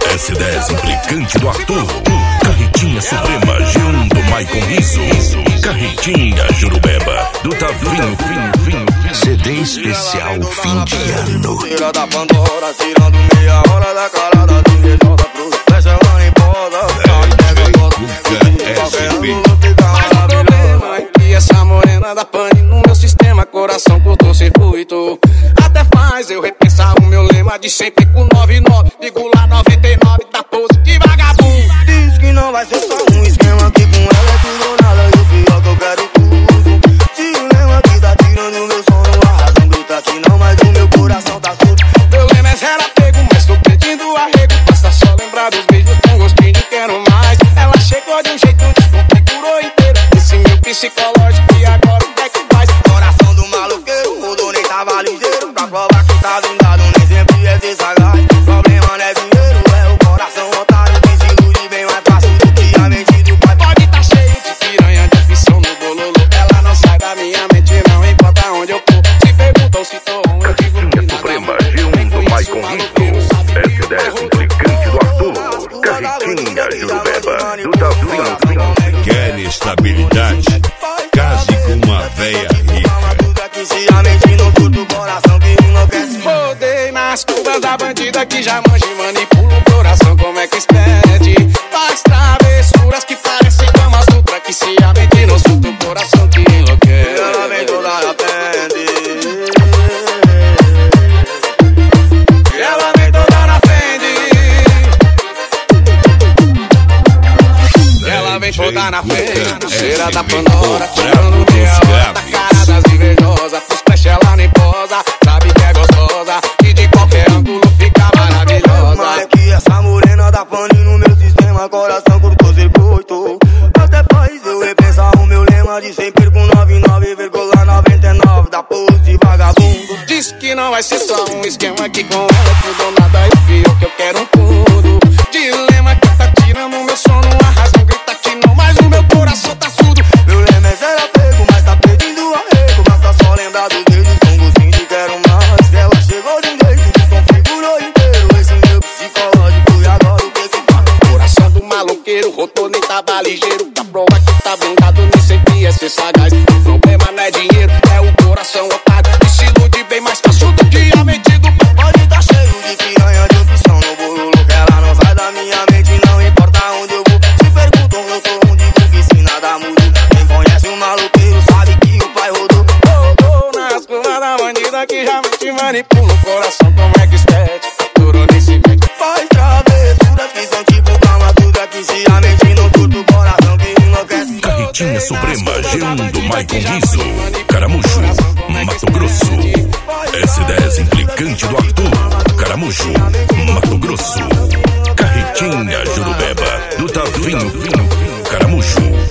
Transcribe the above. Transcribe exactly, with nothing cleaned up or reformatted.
S dez implicante do Arthur. Carretinha Suprema G um do Maicon Riso. Carretinha Jurubeba do Tavinho, Finho, Finho. C D especial fim de ano. Tira da Pandora, tirando meia hora da cara da invejosa pro fecha lá em poda. Mas o problema é que essa morena da pane no meu sistema, coração cortou circuito. Até faz eu repensar o meu lema de sempre com noventa e nove, digo lá noventa e nove, da pose de vagabundo. Diz que não vai ser só um esquema, que com ela é tudo ou nada, e o pior que eu quero tudo. Se o lema que tá tirando meu sono, a razão grita que não, mas o meu coração tá solto. Meu lema é zero apego, mas tô pedindo arrego. Basta só lembrar dos beijos com gostinho de quero mais. Ela chegou de um jeito que configurou inteiro esse meu psicológico, e agora o que é que faz? Coração do maloqueiro, mudou, nem tava ligeiro. Pra provar que tá vingado, nem sempre é ser sagaz. Problema não é dinheiro, é o coração otário, que se ilude bem mais fácil do que a mente do pai. Pode tá cheio de piranha, de aflição no bololô. Ela não sai da minha mente, não importa onde eu for. Se perguntam se tô onde eu digo que nada. Suprema G um do Maicon Riso. S dez implicante do Arthur. Carretinha Jurubeba do Tavinho. Quer estabilidade? Case com uma véia rica. Que se a mente não curta o coração que enlouquece. Rodei nas curvas da bandida que já manja e manipula o coração como é que expede. Faz travessuras que parecem Kama Sutra, que se a mente não surta o coração que enlouquece. Ela vem toda na frente. Ela vem toda na frente. Ela vem toda na frente. Cheira da Pandora, tirando meia hora da cara das invejosas. Os pés ela nem posa, sabe que é gostosa e de qualquer ângulo fica maravilhosa. Mas é que essa morena da pane no meu sistema, coração curtou circuito. Até faz eu repensar o meu lema de sempre com noventa e nove vírgula noventa e nove, da pose de vagabundo. Diz que não vai ser só um esquema, que com ela tudo ou nada, e o pior que eu quero um tudo. Dilema que tá tirando o meu sono, a razão grita que não, mas o meu coração tá surdo. Meu lema é zero apego, mas tá pedindo arrego. Basta só lembrar dos dedos com gostinho de quero mais. Ela chegou de um jeito que configurou inteiro esse meu psicológico, e agora o que que faz? Coração do maloqueiro, rotou, nem tava ligeiro. Pra provar que tá blindado, nem sempre é ser sagaz. O problema não é dinheiro, é o coração otário, que se ilude bem mais fácil do que a mente do pai. Pode tá cheio de piranha, de opção no bolo, que ela não sai da minha mente, não importa onde eu vou. Se perguntam eu tô onde vou, que se nada muda. Quem conhece o maloqueiro sabe que o pai rodou. Rodou nas curvas da bandida que já te manipula o coração como é que expede. Durou nesse mente, faz travessuras que são tipo Kama Sutra, que se a mente não surta o coração que enlouquece. Carretinha Suprema G um do Maicon Riso. Caramujo, Mato Grosso. S dez implicante do Arthur. Caramujo, Mato Grosso. Carretinha Jurubeba do Tavinho, Caramujo.